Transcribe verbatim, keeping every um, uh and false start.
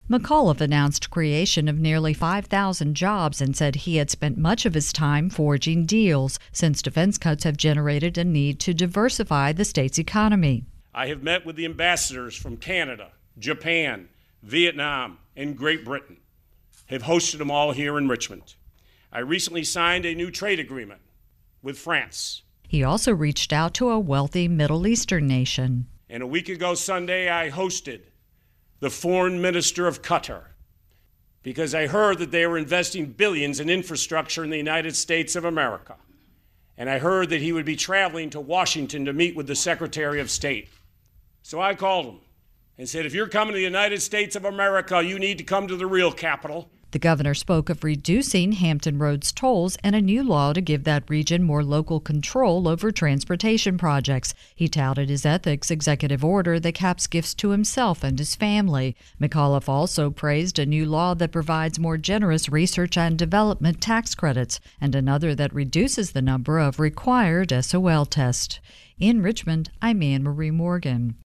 McAuliffe announced creation of nearly five thousand jobs and said he had spent much of his time forging deals, since defense cuts have generated a need to diversify the state's economy. I have met with the ambassadors from Canada, Japan, Vietnam, and Great Britain. Have hosted them all here in Richmond. I recently signed a new trade agreement with France. He also reached out to a wealthy Middle Eastern nation. And a week ago Sunday, I hosted the foreign minister of Qatar, because I heard that they were investing billions in infrastructure in the United States of America. And I heard that he would be traveling to Washington to meet with the Secretary of State. So I called him and said, if you're coming to the United States of America, you need to come to the real capital. The governor spoke of reducing Hampton Roads tolls and a new law to give that region more local control over transportation projects. He touted his ethics executive order that caps gifts to himself and his family. McAuliffe also praised a new law that provides more generous research and development tax credits and another that reduces the number of required S O L tests. In Richmond, I'm Anne Marie Morgan.